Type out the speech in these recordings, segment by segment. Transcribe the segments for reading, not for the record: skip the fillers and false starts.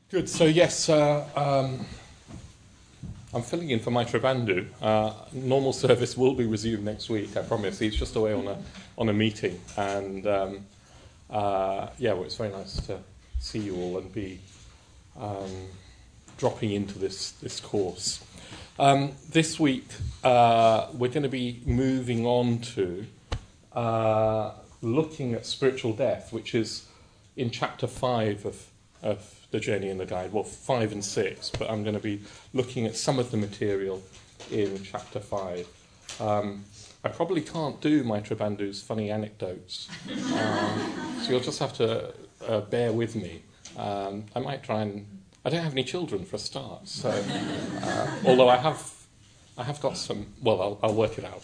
Good. So yes, I'm filling in for Maitreya Bandhu. Normal service will be resumed next week. I promise. He's just away on a meeting, and well, it's very nice to see you all and be dropping into this course. This week we're going to be moving on to looking at spiritual death, which is in chapter 5 of the Journey in the Guide, well, 5 and 6, but I'm going to be looking at some of the material in chapter 5. I probably can't do Maitreya Bandhu's funny anecdotes, so you'll just have to bear with me. I might try and... I don't have any children for a start, so although I have got some... Well, I'll work it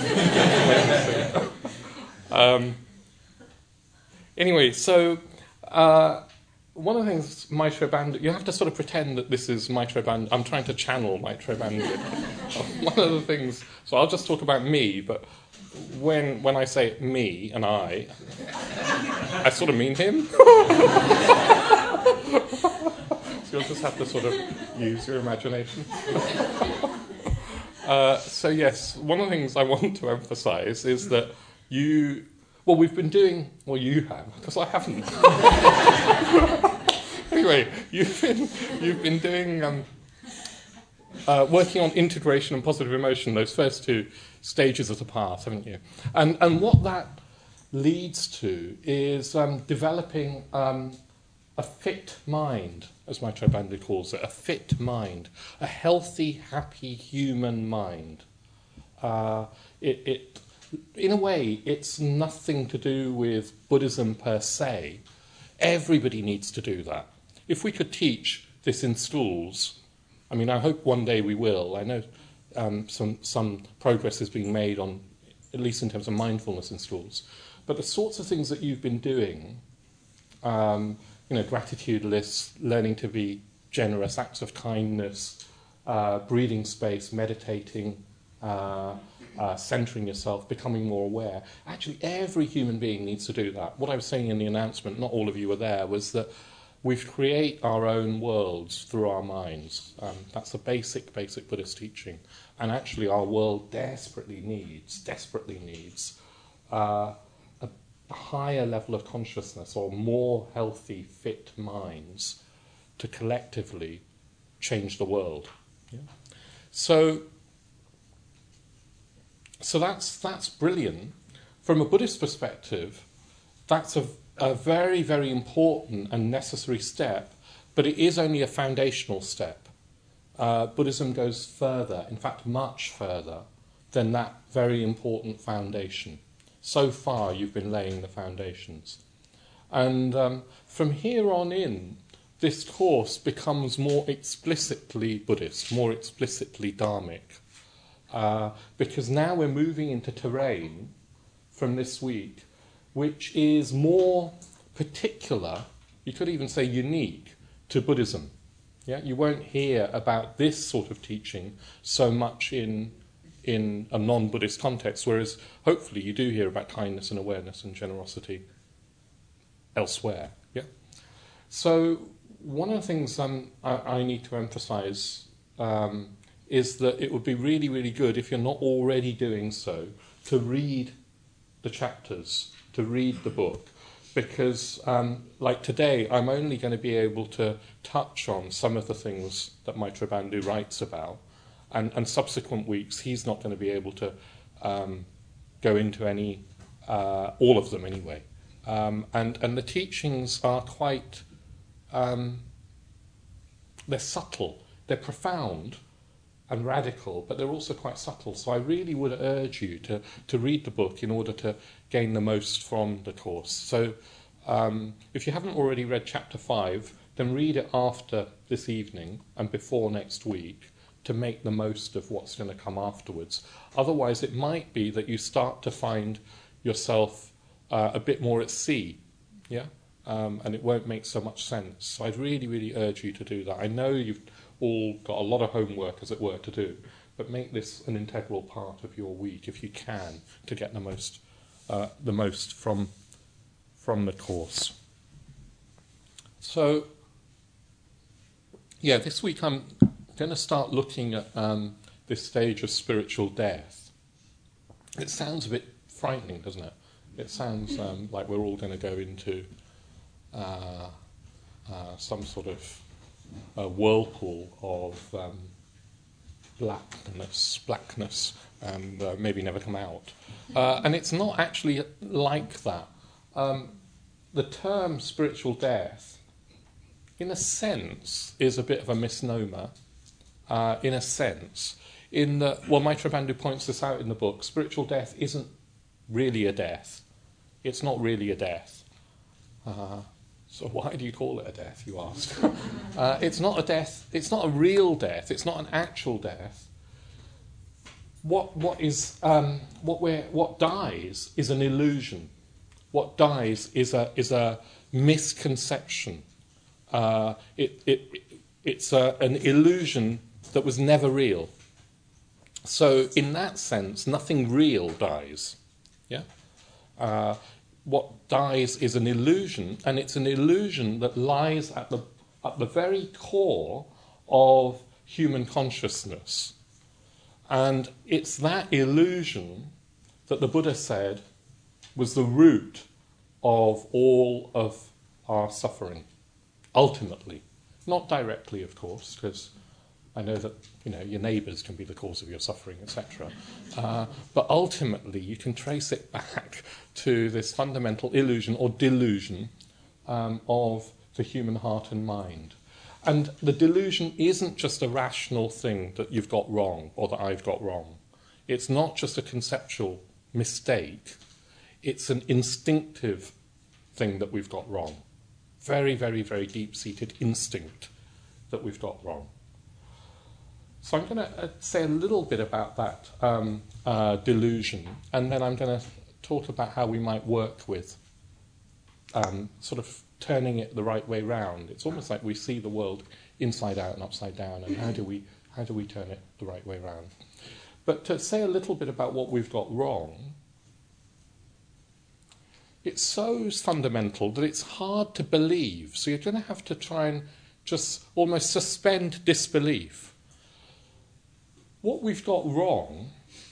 out. Anyway, so... one of the things Maitreya Bandhu, you have to sort of pretend that this is Maitreya Bandhu. I'm trying to channel Maitreya Bandhu. One of the things, so I'll just talk about me, but when I say me and I sort of mean him. So you'll just have to sort of use your imagination. So yes, one of the things I want to emphasise is that you have, because I haven't. Anyway, you've been doing working on integration and positive emotion, those first two stages of the path, haven't you? And what that leads to is developing a fit mind, as Maitreya Bandhu calls it, a fit mind, a healthy, happy human mind. In a way, it's nothing to do with Buddhism per se. Everybody needs to do that. If we could teach this in schools, I mean, I hope one day we will. I know some progress is being made on, at least in terms of mindfulness in schools. But the sorts of things that you've been doing, gratitude lists, learning to be generous, acts of kindness, breathing space, meditating, centering yourself, becoming more aware. Actually, every human being needs to do that. What I was saying in the announcement, not all of you were there, was that we create our own worlds through our minds. That's the basic Buddhist teaching. And actually our world desperately needs a higher level of consciousness or more healthy, fit minds to collectively change the world. Yeah? So that's brilliant. From a Buddhist perspective, that's a very, very important and necessary step, but it is only a foundational step. Buddhism goes further, in fact much further, than that very important foundation. So far you've been laying the foundations. And from here on in, this course becomes more explicitly Buddhist, more explicitly Dharmic. Because now we're moving into terrain from this week, which is more particular, you could even say unique, to Buddhism. Yeah? You won't hear about this sort of teaching so much in a non-Buddhist context, whereas hopefully you do hear about kindness and awareness and generosity elsewhere. Yeah? So one of the things I need to emphasise is that it would be really, really good, if you're not already doing so, to read the chapters, to read the book, because like today, I'm only going to be able to touch on some of the things that Maitreya Bandhu writes about, and subsequent weeks he's not going to be able to go into any, all of them anyway. And the teachings are quite, they're subtle, they're profound, and radical, but they're also quite subtle. So I really would urge you to read the book in order to gain the most from the course. So if you haven't already read chapter 5, then read it after this evening and before next week to make the most of what's going to come afterwards. Otherwise, it might be that you start to find yourself a bit more at sea, yeah, and it won't make so much sense. So I'd really, really urge you to do that. I know you've all got a lot of homework, as it were, to do, but make this an integral part of your week if you can, to get the most from the course. So Yeah, this week I'm going to start looking at this stage of spiritual death. It sounds a bit frightening, doesn't it? It sounds like we're all going to go into some sort of whirlpool of blackness, and maybe never come out. And it's not actually like that. The term spiritual death, in a sense, is a bit of a misnomer. In a sense, in that, well, Maitreya Bandhu points this out in the book. Spiritual death isn't really a death. It's not really a death. So why do you call it a death, you ask? It's not a death. It's not a real death. It's not an actual death. What dies is an illusion. What dies is a misconception. It's an illusion that was never real. So in that sense, nothing real dies. Yeah. What dies is an illusion, and it's an illusion that lies at the very core of human consciousness. And it's that illusion that the Buddha said was the root of all of our suffering, ultimately. Not directly, of course, because I know that your neighbours can be the cause of your suffering, etc. But ultimately, you can trace it back to this fundamental illusion or delusion of the human heart and mind. And the delusion isn't just a rational thing that you've got wrong or that I've got wrong. It's not just a conceptual mistake. It's an instinctive thing that we've got wrong. Very, very, very deep-seated instinct that we've got wrong. So I'm going to say a little bit about that delusion, and then I'm going to talk about how we might work with sort of turning it the right way round. It's almost like we see the world inside out and upside down, and how do we turn it the right way round? But to say a little bit about what we've got wrong, it's so fundamental that it's hard to believe. So you're going to have to try and just almost suspend disbelief. What we've got wrong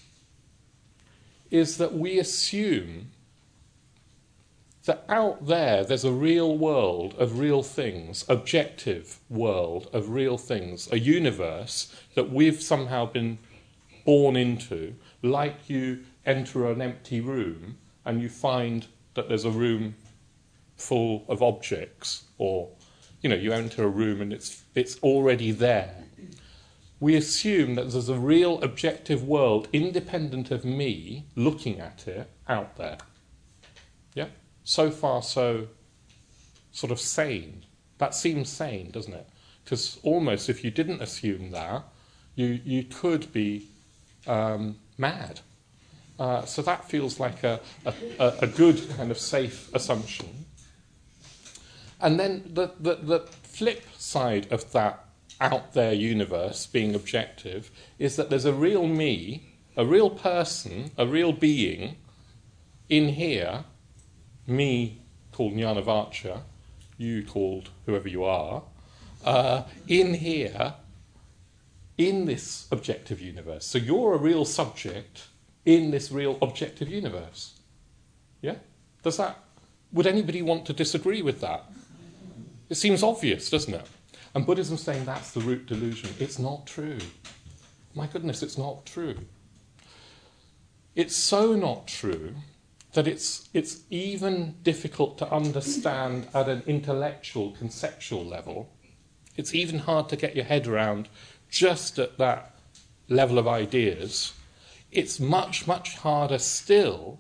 is that we assume that out there's a real world of real things, objective world of real things, a universe that we've somehow been born into, like you enter an empty room and you find that there's a room full of objects, or you enter a room and it's already there. We assume that there's a real objective world independent of me looking at it out there. Yeah? So far so sort of sane. That seems sane, doesn't it? Because almost if you didn't assume that, you could be mad. So that feels like a good kind of safe assumption. And then the flip side of that out there universe being objective is that there's a real me, a real person, a real being in here, me called Jnanavaccha, you called whoever you are, in here, in this objective universe. So you're a real subject in this real objective universe. Yeah? Would anybody want to disagree with that? It seems obvious, doesn't it? And Buddhism's saying that's the root delusion. It's not true. My goodness, it's not true. It's so not true that it's even difficult to understand at an intellectual, conceptual level. It's even hard to get your head around just at that level of ideas. It's much, much harder still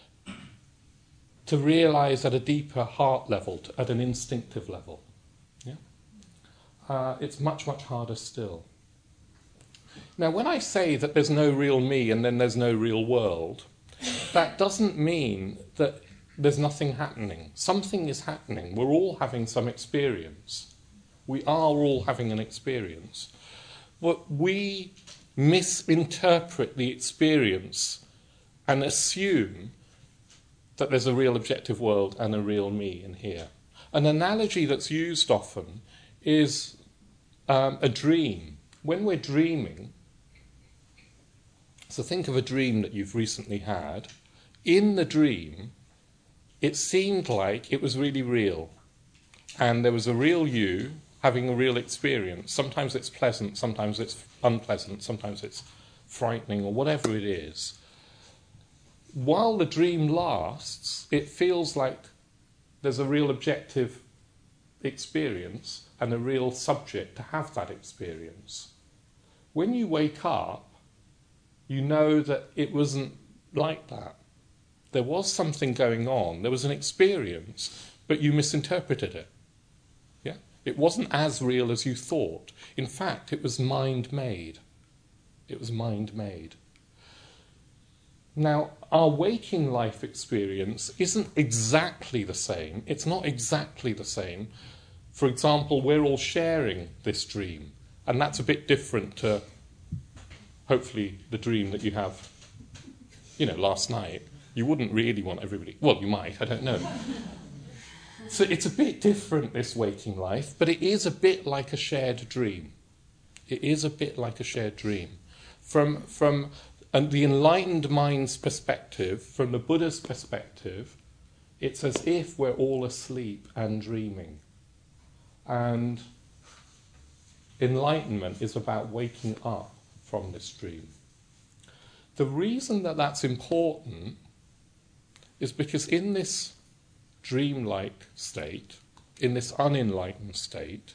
to realise at a deeper heart level, at an instinctive level. Yeah? It's much, much harder still. Now, when I say that there's no real me and then there's no real world, that doesn't mean that there's nothing happening. Something is happening. We're all having some experience. We are all having an experience. But we misinterpret the experience and assume that there's a real objective world and a real me in here. An analogy that's used often is a dream. When we're dreaming, so think of a dream that you've recently had. In the dream, it seemed like it was really real. And there was a real you having a real experience. Sometimes it's pleasant, sometimes it's unpleasant, sometimes it's frightening, or whatever it is. While the dream lasts, it feels like there's a real objective experience and a real subject to have that experience. When you wake up, you know that it wasn't like that. There was something going on, there was an experience, but you misinterpreted it. Yeah? It wasn't as real as you thought. In fact, it was mind-made. It was mind-made. Now, our waking life experience isn't exactly the same. It's not exactly the same. For example, we're all sharing this dream, and that's a bit different to, hopefully, the dream that you have, last night. You wouldn't really want everybody... Well, you might, I don't know. So it's a bit different, this waking life, but it is a bit like a shared dream. It is a bit like a shared dream. From the enlightened mind's perspective, from the Buddha's perspective, it's as if we're all asleep and dreaming. And enlightenment is about waking up from this dream. The reason that that's important is because in this dreamlike state, in this unenlightened state,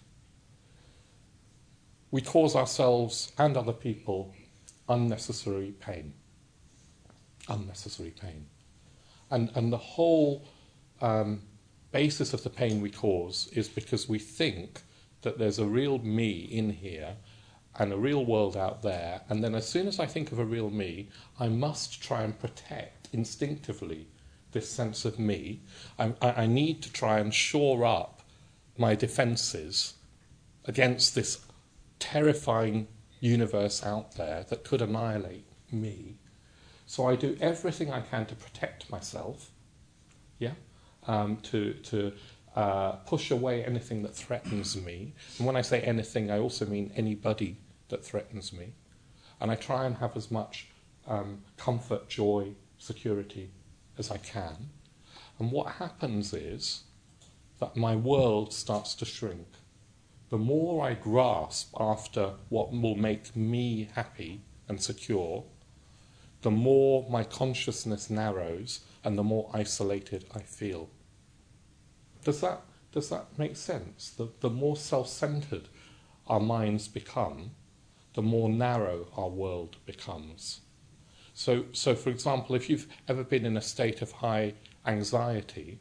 we cause ourselves and other people unnecessary pain. Unnecessary pain. And the whole basis of the pain we cause is because we think that there's a real me in here and a real world out there, and then as soon as I think of a real me, I must try and protect instinctively this sense of me. I need to try and shore up my defences against this terrifying universe out there that could annihilate me. So I do everything I can to protect myself, to push away anything that threatens me. And when I say anything, I also mean anybody that threatens me. And I try and have as much comfort, joy, security as I can. And what happens is that my world starts to shrink. The more I grasp after what will make me happy and secure, the more my consciousness narrows and the more isolated I feel. Does that make sense? The more self-centered our minds become, the more narrow our world becomes. So for example, if you've ever been in a state of high anxiety,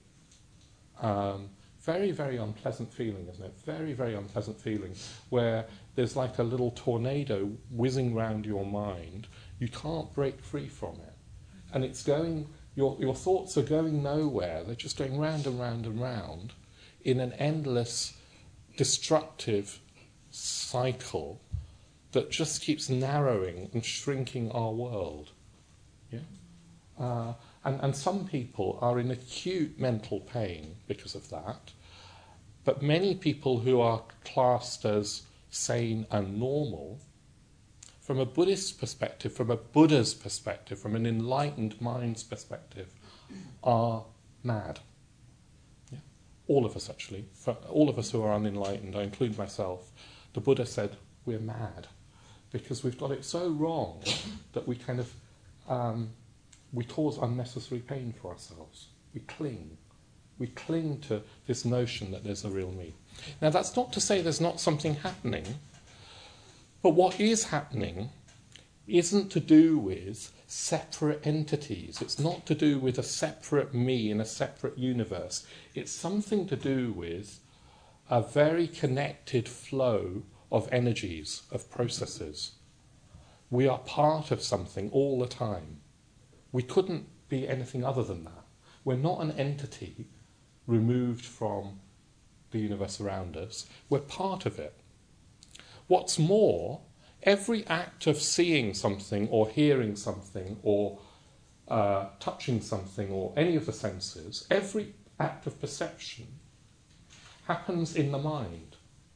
very, very unpleasant feeling, isn't it? Very, very unpleasant feeling, where there's like a little tornado whizzing round your mind. You can't break free from it. And it's going, your thoughts are going nowhere. They're just going round and round and round in an endless, destructive cycle that just keeps narrowing and shrinking our world. Yeah? And some people are in acute mental pain because of that. But many people who are classed as sane and normal, from a Buddhist perspective, from a Buddha's perspective, from an enlightened mind's perspective, are mad. Yeah? All of us, actually. For all of us who are unenlightened, I include myself, the Buddha said we're mad because we've got it so wrong that we kind of... we cause unnecessary pain for ourselves. We cling. We cling to this notion that there's a real me. Now, that's not to say there's not something happening, but what is happening isn't to do with separate entities. It's not to do with a separate me in a separate universe. It's something to do with a very connected flow of energies, of processes. We are part of something all the time. We couldn't be anything other than that. We're not an entity removed from the universe around us. We're part of it. What's more, every act of seeing something or hearing something or touching something or any of the senses, every act of perception happens in the mind.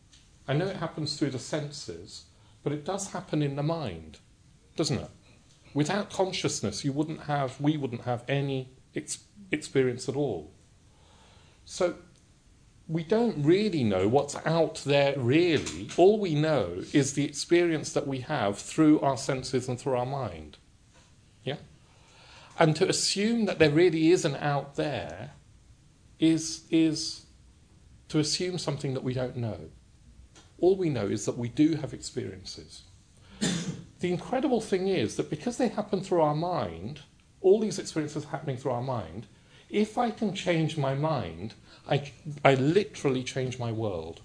I know it happens through the senses, but it does happen in the mind, doesn't it? Without consciousness, we wouldn't have any experience at all. So we don't really know what's out there, really. All we know is the experience that we have through our senses and through our mind. Yeah? And to assume that there really is an out there is to assume something that we don't know. All we know is that we do have experiences. The incredible thing is that because they happen through our mind, all these experiences happening through our mind, if I can change my mind, I literally change my world.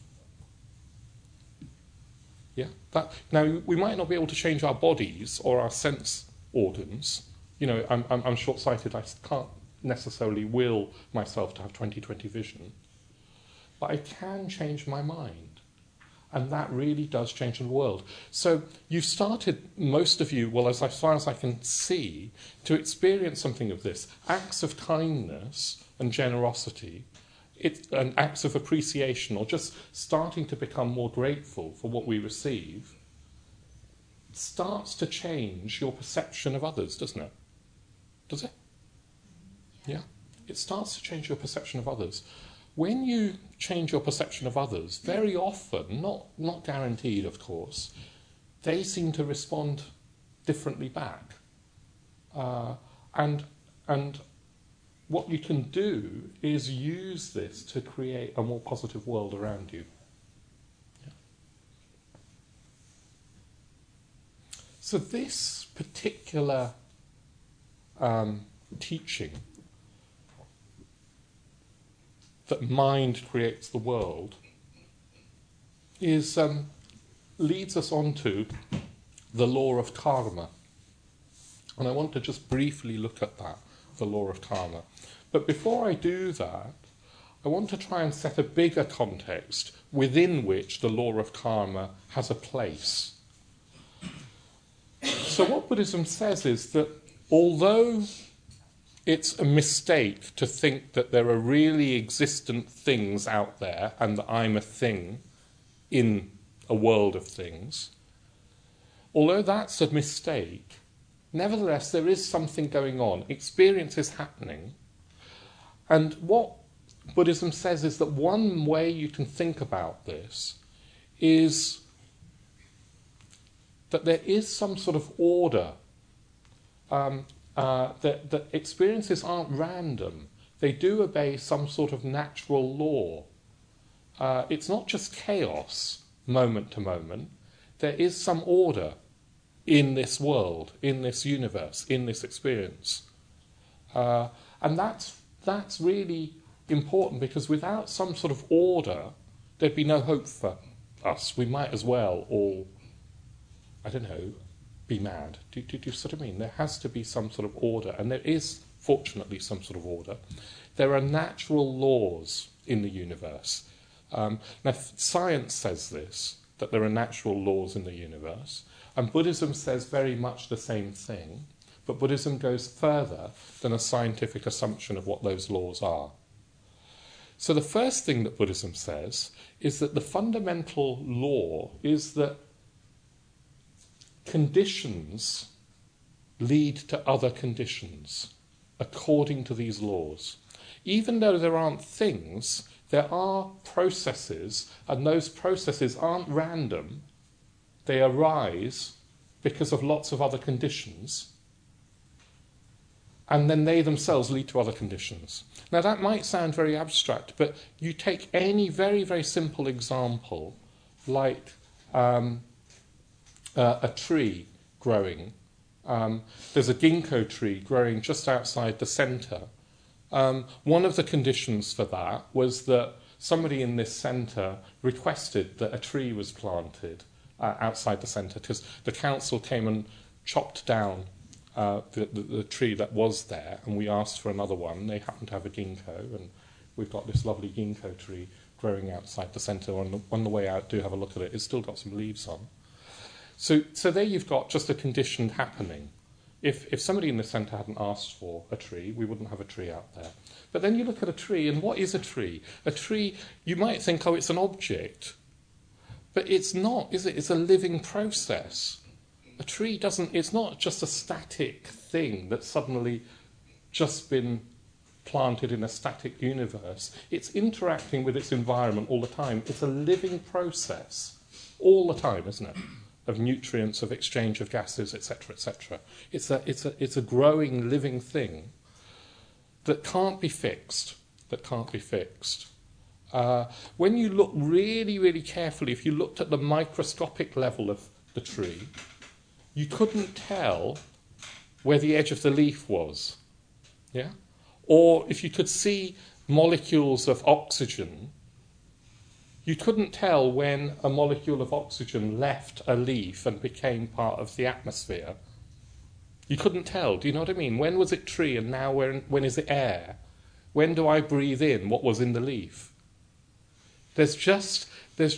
Yeah. Now, we might not be able to change our bodies or our sense organs. You know, I'm short-sighted. I can't necessarily will myself to have 20/20 vision. But I can change my mind. And that really does change the world. So you've started, most of you, well, as far as I can see, to experience something of this. Acts of kindness and generosity, and acts of appreciation, or just starting to become more grateful for what we receive, starts to change your perception of others, doesn't it? Does it? Yeah. It starts to change your perception of others. When you change your perception of others, very often, not guaranteed, of course, they seem to respond differently back. And what you can do is use this to create a more positive world around you. Yeah. So this particular teaching, that mind creates the world, leads us on to the law of karma. And I want to just briefly look at that, the law of karma. But before I do that, I want to try and set a bigger context within which the law of karma has a place. So what Buddhism says is that although it's a mistake to think that there are really existent things out there and that I'm a thing in a world of things, although that's a mistake, nevertheless there is something going on. Experience is happening. And what Buddhism says is that one way you can think about this is that there is some sort of order. That experiences aren't random. They do obey some sort of natural law. It's not just chaos, moment to moment. There is some order in this world, in this universe, in this experience. And that's really important, because without some sort of order, there'd be no hope for us. We might as well all, I don't know, be mad. Do you sort of mean? There has to be some sort of order, and there is, fortunately, some sort of order. There are natural laws in the universe. Now, science says this, that there are natural laws in the universe, and Buddhism says very much the same thing, but Buddhism goes further than a scientific assumption of what those laws are. So the first thing that Buddhism says is that the fundamental law is that conditions lead to other conditions according to these laws. Even though there aren't things, there are processes, and those processes aren't random. They arise because of lots of other conditions, and then they themselves lead to other conditions. Now that might sound very abstract, but you take any very, very simple example, like a tree growing. There's a ginkgo tree growing just outside the centre. One of the conditions for that was that somebody in this centre requested that a tree was planted outside the centre, because the council came and chopped down the tree that was there, and we asked for another one. They happened to have a ginkgo, and we've got this lovely ginkgo tree growing outside the centre. On the way out, do have a look at it. It's still got some leaves on. So there you've got just a condition happening. If somebody in the centre hadn't asked for a tree, we wouldn't have a tree out there. But then you look at a tree, and what is a tree? A tree, you might think, oh, it's an object. But it's not, is it? It's a living process. A tree doesn't, it's not just a static thing that's suddenly just been planted in a static universe. It's interacting with its environment all the time. It's a living process all the time, isn't it? Of nutrients, of exchange of gases, etc., etc. It's a growing, living thing that can't be fixed. When you look really, really carefully, if you looked at the microscopic level of the tree, you couldn't tell where the edge of the leaf was. Yeah? Or if you could see molecules of oxygen, you couldn't tell when a molecule of oxygen left a leaf and became part of the atmosphere. You couldn't tell. Do you know what I mean? When was it tree and now when is it air? When do I breathe in what was in the leaf? There's just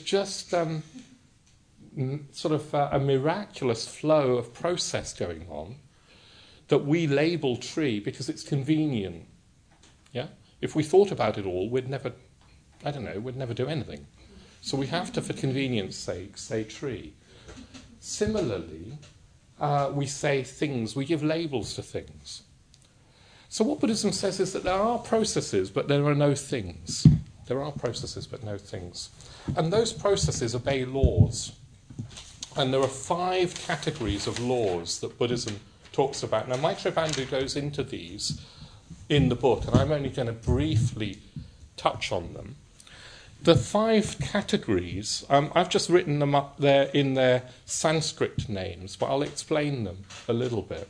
sort of a miraculous flow of process going on that we label tree because it's convenient. Yeah? If we thought about it all, we'd never do anything. So we have to, for convenience sake, say tree. Similarly, we say things, we give labels to things. So what Buddhism says is that there are processes, but there are no things. There are processes, but no things. And those processes obey laws. And there are 5 categories of laws that Buddhism talks about. Now, Maitreya Bandhu goes into these in the book, and I'm only going to briefly touch on them. The 5 categories, I've just written them up there in their Sanskrit names, but I'll explain them a little bit.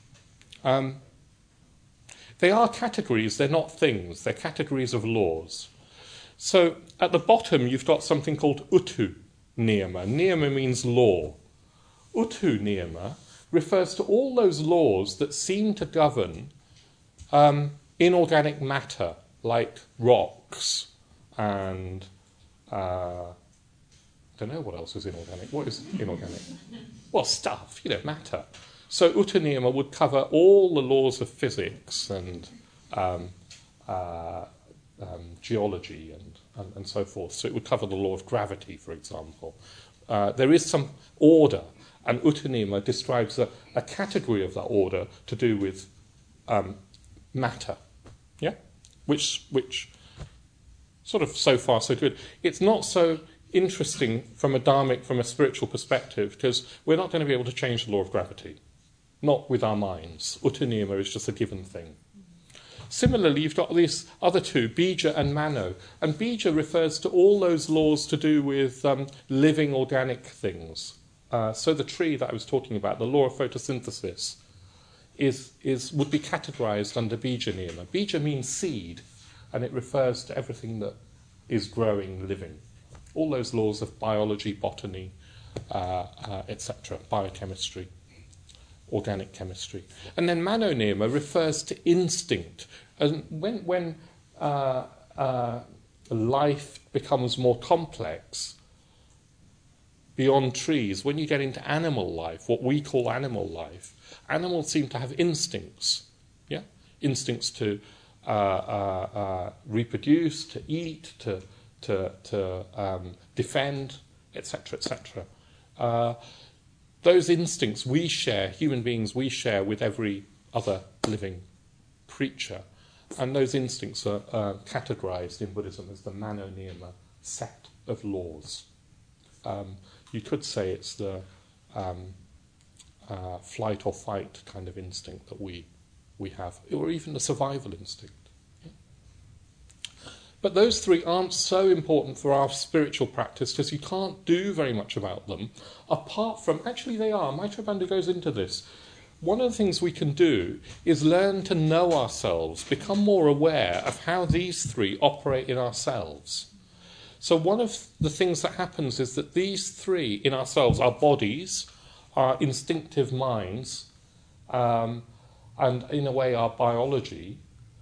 They are categories, they're not things, they're categories of laws. So at the bottom you've got something called Utu Niyama. Niyama means law. Utu Niyama refers to all those laws that seem to govern inorganic matter, like rocks and I don't know what else is inorganic. What is inorganic? Well, stuff, matter. So Utu Niyama would cover all the laws of physics and geology and so forth. So it would cover the law of gravity, for example. There is some order, and Utu Niyama describes a category of that order to do with matter, yeah, which sort of so far so good. It's not so interesting from a spiritual perspective, because we're not going to be able to change the law of gravity, not with our minds. Utu Niyama is just a given thing. Similarly, you've got these other 2, Bija and Mano. And Bija refers to all those laws to do with living organic things. So the tree that I was talking about, the law of photosynthesis, would be categorized under Bija Niyama. Bija means seed, and it refers to everything that is growing, living. All those laws of biology, botany, etc., biochemistry, organic chemistry. And then Mano Niyama refers to instinct. And when life becomes more complex beyond trees, when you get into animal life, what we call animal life, animals seem to have instincts. Yeah, instincts to reproduce, to eat, to defend, etc., etc. Those instincts we share, human beings, we share with every other living creature. And those instincts are categorized in Buddhism as the Mano Niyama set of laws. You could say it's the flight or fight kind of instinct that we have, or even the survival instinct. But those 3 aren't so important for our spiritual practice because you can't do very much about them, apart from, actually they are, Maitreya Bandhu goes into this. One of the things we can do is learn to know ourselves, become more aware of how these 3 operate in ourselves. So one of the things that happens is that these 3 in ourselves, our bodies, our instinctive minds, and in a way our biology,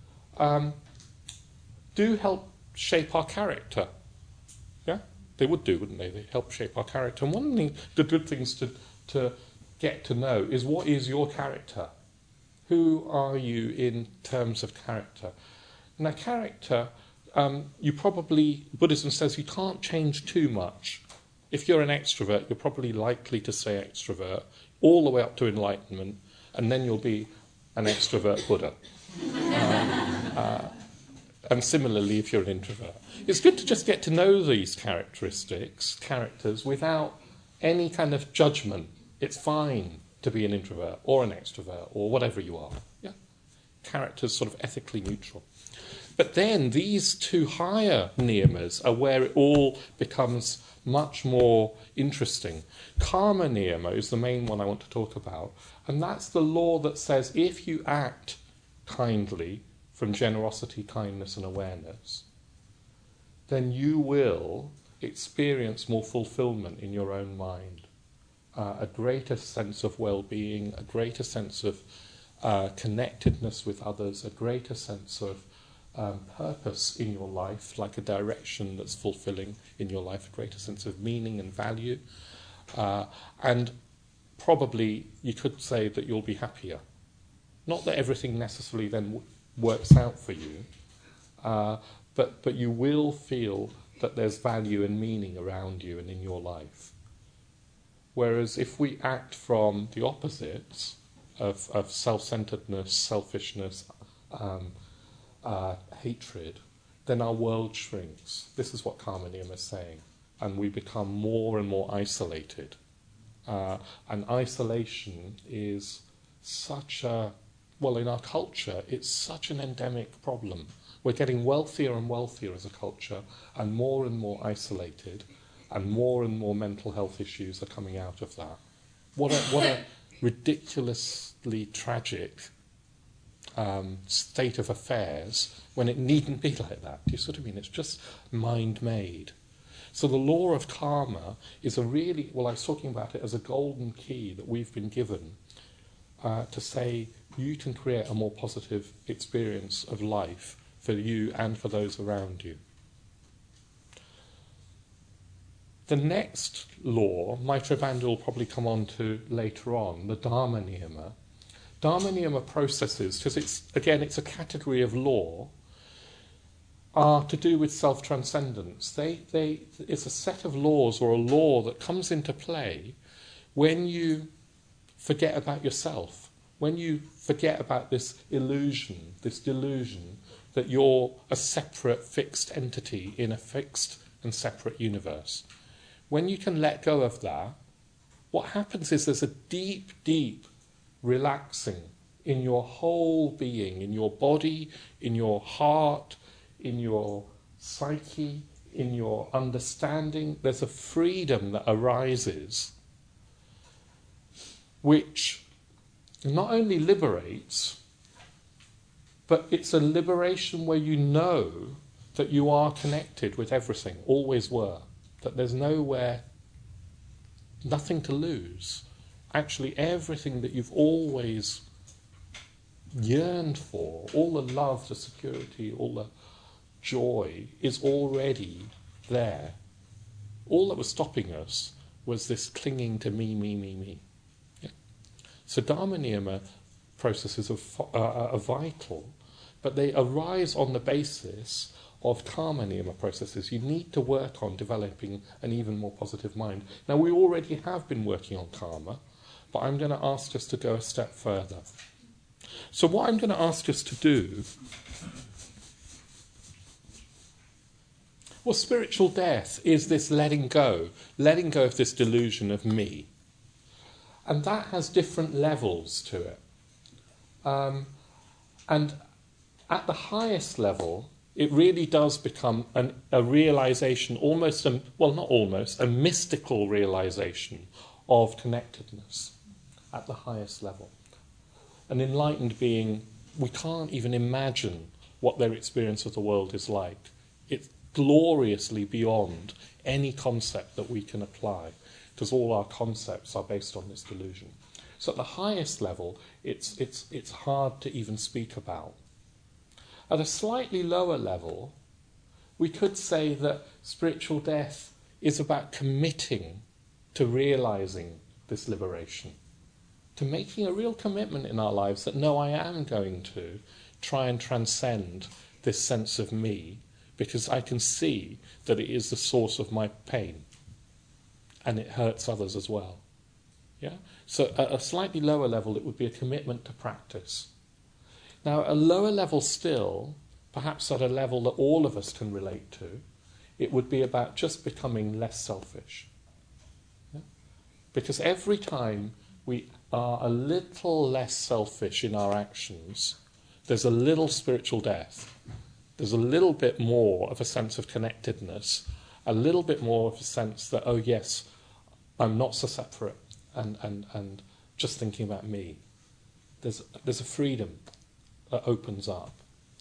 do help shape our character. Yeah? They would do, wouldn't they? They help shape our character. And one of the good things to get to know is, what is your character? Who are you in terms of character? Now, character, Buddhism says you can't change too much If you're an extrovert, you're probably likely to stay extrovert all the way up to enlightenment, and then you'll be an extrovert Buddha. And similarly, if you're an introvert. It's good to just get to know these characters, without any kind of judgment. It's fine to be an introvert or an extrovert or whatever you are. Yeah, characters sort of ethically neutral. But then these two higher niyamas are where it all becomes much more interesting. Karma niyama is the main one I want to talk about, and that's the law that says if you act kindly from generosity, kindness and awareness, then you will experience more fulfillment in your own mind, a greater sense of well-being, a greater sense of connectedness with others, a greater sense of purpose in your life, like a direction that's fulfilling in your life, a greater sense of meaning and value. And probably you could say that you'll be happier. Not that everything necessarily then works out for you, but you will feel that there's value and meaning around you and in your life. Whereas if we act from the opposites of self-centeredness, selfishness, hatred, then our world shrinks. This is what Karma Niyama is saying. And we become more and more isolated. And isolation is such a, well, in our culture, it's such an endemic problem. We're getting wealthier and wealthier as a culture, and more isolated, and more mental health issues are coming out of that. What a ridiculously tragic state of affairs when it needn't be like that. Do you sort of mean? It's just mind-made. So the law of karma is a really, well, I was talking about it as a golden key that we've been given to say you can create a more positive experience of life for you and for those around you. The next law, Maitreya Bandha will probably come on to later on, the Dharma Niyama. Dharma Niyama processes, because it's a category of law, are to do with self-transcendence. It's a set of laws or a law that comes into play when you forget about yourself, when you forget about this illusion, this delusion that you're a separate, fixed entity in a fixed and separate universe. When you can let go of that, what happens is there's a deep, deep relaxing in your whole being, in your body, in your heart, in your psyche, in your understanding. There's a freedom that arises which not only liberates, but it's a liberation where you know that you are connected with everything, always were, that there's nothing to lose. Actually, everything that you've always yearned for, all the love, the security, all the joy is already there. All that was stopping us was this clinging to me. Yeah? So Dharma Niyama processes are vital, but they arise on the basis of Karma Niyama processes. You need to work on developing an even more positive mind. Now, we already have been working on karma, but I'm going to ask us to go a step further. So what I'm going to ask us to do, well, spiritual death is this letting go of this delusion of me. And that has different levels to it. And at the highest level, it really does become a realization, a mystical realization of connectedness at the highest level. An enlightened being, we can't even imagine what their experience of the world is like. It's gloriously beyond any concept that we can apply, because all our concepts are based on this delusion. So at the highest level, it's hard to even speak about. At a slightly lower level, we could say that spiritual death is about committing to realizing this liberation, to making a real commitment in our lives that, no, I am going to try and transcend this sense of me, because I can see that it is the source of my pain. and it hurts others as well. Yeah? So at a slightly lower level, it would be a commitment to practice. Now, at a lower level still, perhaps at a level that all of us can relate to, it would be about just becoming less selfish. Yeah? Because every time we are a little less selfish in our actions, there's a little spiritual death. There's a little bit more of a sense of connectedness, a little bit more of a sense that, oh yes, I'm not so separate and just thinking about me. There's a freedom that opens up.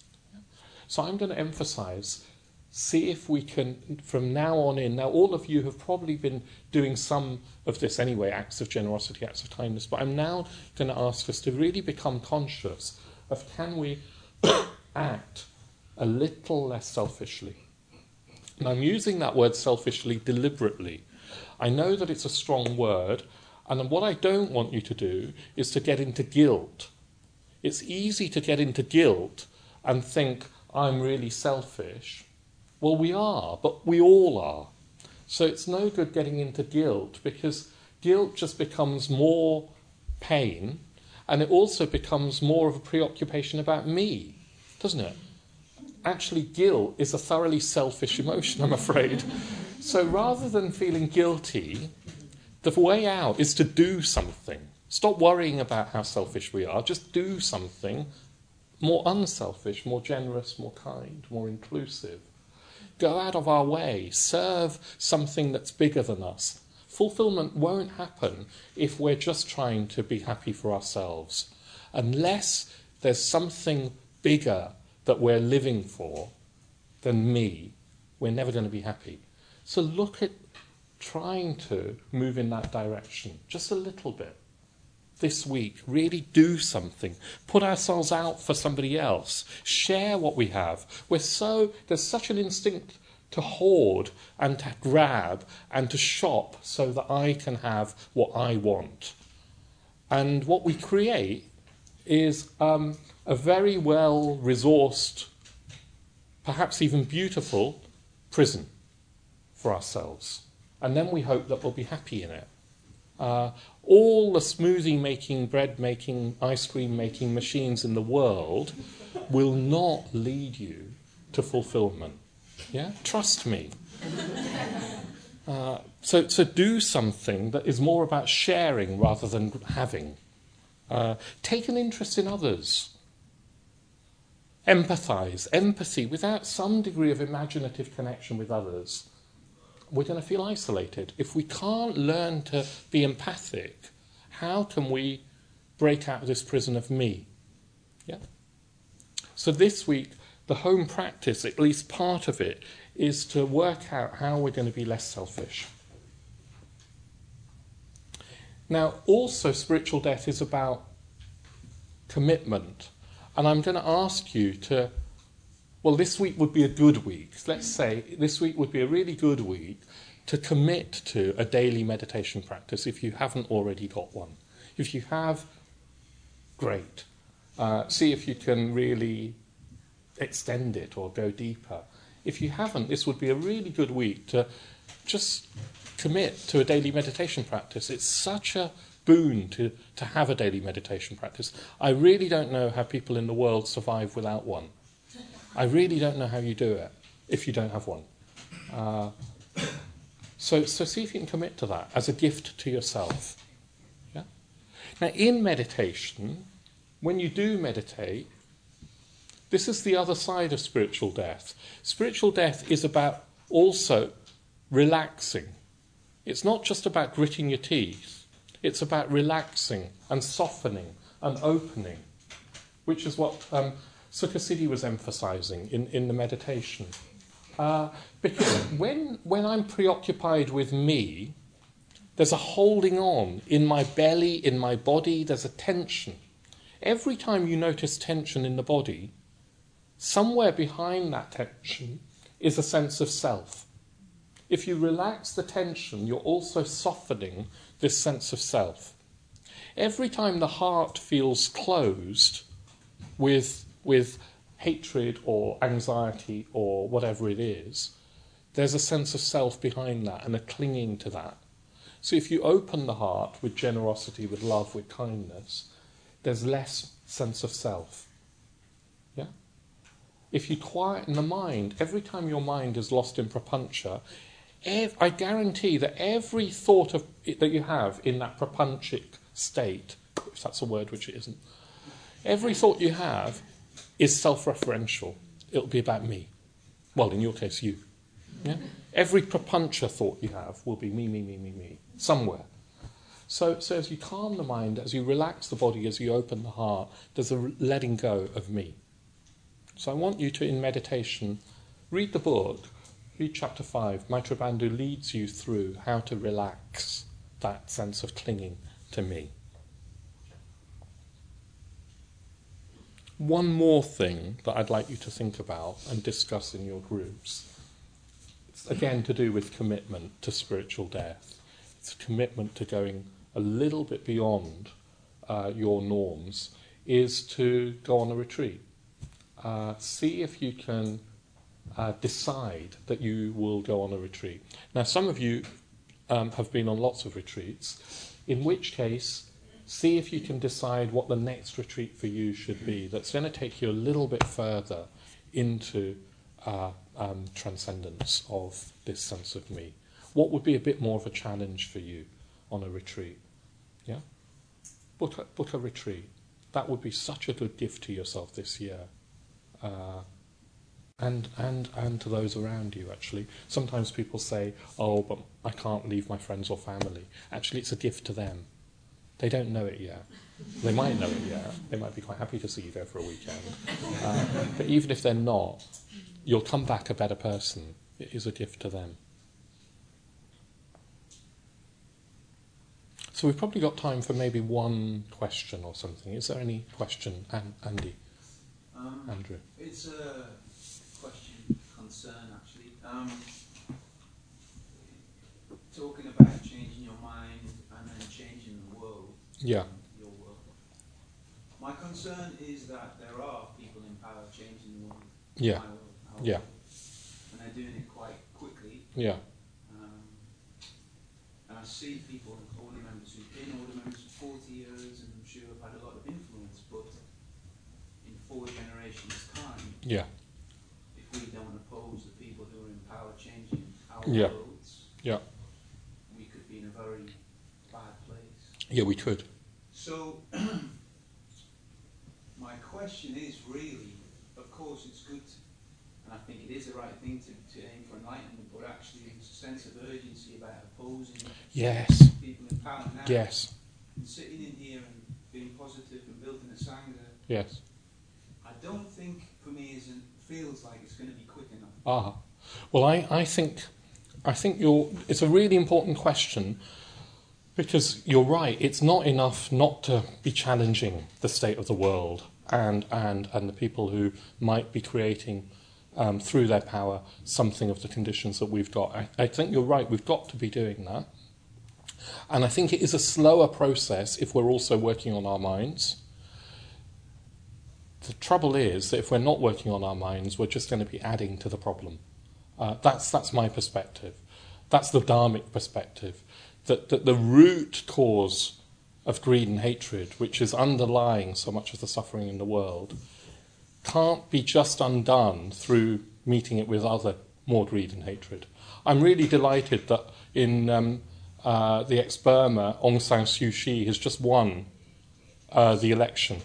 So I'm going to emphasize, see if we can, from now on in, now all of you have probably been doing some of this anyway, acts of generosity, acts of kindness, but I'm now going to ask us to really become conscious of, can we act a little less selfishly? And I'm using that word selfishly deliberately. I know that it's a strong word, and what I don't want you to do is to get into guilt. It's easy to get into guilt and think, I'm really selfish. Well, we are, but we all are. So it's no good getting into guilt, because guilt just becomes more pain, and it also becomes more of a preoccupation about me, doesn't it? Actually, guilt is a thoroughly selfish emotion, I'm afraid. So rather than feeling guilty, the way out is to do something. Stop worrying about how selfish we are. Just do something more unselfish, more generous, more kind, more inclusive. Go out of our way. Serve something that's bigger than us. Fulfillment won't happen if we're just trying to be happy for ourselves. Unless there's something bigger that we're living for than me, we're never going to be happy. So look at trying to move in that direction, just a little bit. This week, really do something. Put ourselves out for somebody else. Share what we have. There's such an instinct to hoard and to grab and to shop so that I can have what I want. And what we create is a very well-resourced, perhaps even beautiful, prison for ourselves. And then we hope that we'll be happy in it. All the smoothie-making, bread-making, ice-cream-making machines in the world will not lead you to fulfillment. Yeah? Trust me. So do something that is more about sharing rather than having. Take an interest in others. Empathise. Empathy. Without some degree of imaginative connection with others, we're going to feel isolated. If we can't learn to be empathic, how can we break out of this prison of me? Yeah. So this week, the home practice, at least part of it, is to work out how we're going to be less selfish. Now, also spiritual death is about commitment. And I'm going to ask you to, well, this week would be a good week. Let's say this week would be a really good week to commit to a daily meditation practice if you haven't already got one. If you have, great. See if you can really extend it or go deeper. If you haven't, this would be a really good week to just commit to a daily meditation practice. It's such a boon to have a daily meditation practice. I really don't know how people in the world survive without one. I really don't know how you do it if you don't have one. So see if you can commit to that as a gift to yourself. Yeah? Now, in meditation, when you do meditate, this is the other side of spiritual death. Spiritual death is about also relaxing. It's not just about gritting your teeth. It's about relaxing and softening and opening, which is what Sukhasiddhi was emphasizing in the meditation. Because when I'm preoccupied with me, there's a holding on in my belly, in my body, there's a tension. Every time you notice tension in the body, somewhere behind that tension is a sense of self. If you relax the tension, you're also softening this sense of self. Every time the heart feels closed with hatred or anxiety or whatever it is, there's a sense of self behind that and a clinging to that. So if you open the heart with generosity, with love, with kindness, there's less sense of self. Yeah? If you quieten the mind, every time your mind is lost in prapancha, I guarantee that every thought that you have in that prapanchic state, if that's a word, which it isn't, every thought you have is self-referential. It'll be about me. Well, in your case, you. Yeah? Every prapancha thought you have will be me, somewhere. So as you calm the mind, as you relax the body, as you open the heart, there's a letting go of me. So I want you to, in meditation, read the book, read chapter 5. Maitreya Bandhu leads you through how to relax that sense of clinging to me. One more thing that I'd like you to think about and discuss in your groups. It's again to do with commitment to spiritual death. It's a commitment to going a little bit beyond your norms, is to go on a retreat. See if you can decide that you will go on a retreat. Now, some of you have been on lots of retreats, in which case, see if you can decide what the next retreat for you should be. That's going to take you a little bit further into transcendence of this sense of me. What would be a bit more of a challenge for you on a retreat? Yeah? Book a retreat. That would be such a good gift to yourself this year. And to those around you, actually. Sometimes people say, oh, but I can't leave my friends or family. Actually, it's a gift to them. They don't know it yet. They might know it yet. They might be quite happy to see you there for a weekend. But even if they're not, you'll come back a better person. It is a gift to them. So we've probably got time for maybe one question or something. Is there any question, Andy? Andrew? It's a question, concern actually. Talking about changing your mind and then changing the world. Yeah. Your world. My concern is that there are people in power changing the world. Yeah. My world, our Yeah. world, and they're doing it quite quickly. Yeah. And I see people, order members who've been order members for 40 years and I'm sure have had a lot of influence, but in 4 generations' time, Yeah. if we don't oppose the people who are in power changing our Yeah. worlds, Yeah. we could be in a very bad place. Yeah, we could. So, my question is really, of course it's good, and I think it is the right thing to aim for enlightenment, but actually there's a sense of urgency about opposing Yes. people in power now. Yes. And sitting in here and being positive and building a Sangha, Yes. I don't think for me feels like it's going to be quick enough. Ah. Well, I think it's a really important question, because you're right, it's not enough not to be challenging the state of the world and the people who might be creating through their power something of the conditions that we've got. I think you're right, we've got to be doing that. And I think it is a slower process if we're also working on our minds. The trouble is that if we're not working on our minds, we're just going to be adding to the problem. That's my perspective. That's the Dharmic perspective. That the root cause of greed and hatred, which is underlying so much of the suffering in the world, can't be just undone through meeting it with other more greed and hatred. I'm really delighted that in the ex-Burma, Aung San Suu Kyi has just won the election.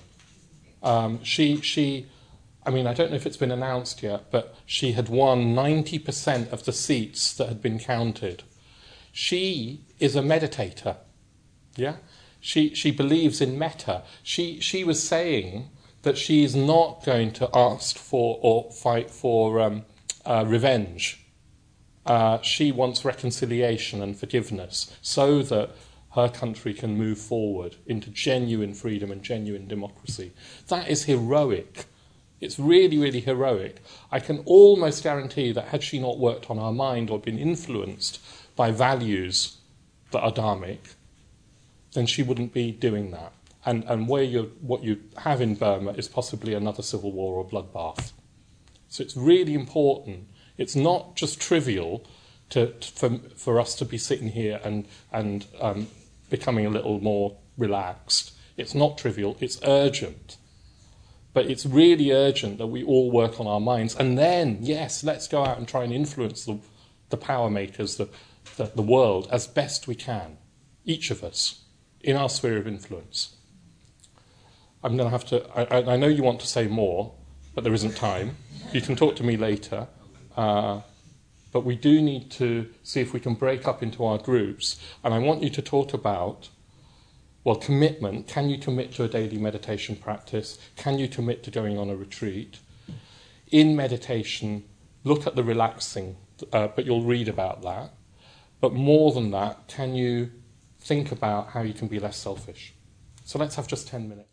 I mean, I don't know if it's been announced yet, but she had won 90% of the seats that had been counted. She is a meditator, yeah? She believes in metta. She was saying that she is not going to ask for or fight for revenge. She wants reconciliation and forgiveness so that her country can move forward into genuine freedom and genuine democracy. That is heroic. It's really, really heroic. I can almost guarantee that had she not worked on her mind or been influenced by values that are dharmic, then she wouldn't be doing that. And what you have in Burma is possibly another civil war or bloodbath. So it's really important. It's not just trivial for us to be sitting here and becoming a little more relaxed. It's not trivial, it's urgent. But it's really urgent that we all work on our minds. And then, yes, let's go out and try and influence the power makers, the world, as best we can. Each of us, in our sphere of influence. I'm going to have to... I know you want to say more, but there isn't time. You can talk to me later. But we do need to see if we can break up into our groups. And I want you to talk about, well, commitment. Can you commit to a daily meditation practice? Can you commit to going on a retreat? In meditation, look at the relaxing, but you'll read about that. But more than that, can you think about how you can be less selfish? So let's have just 10 minutes.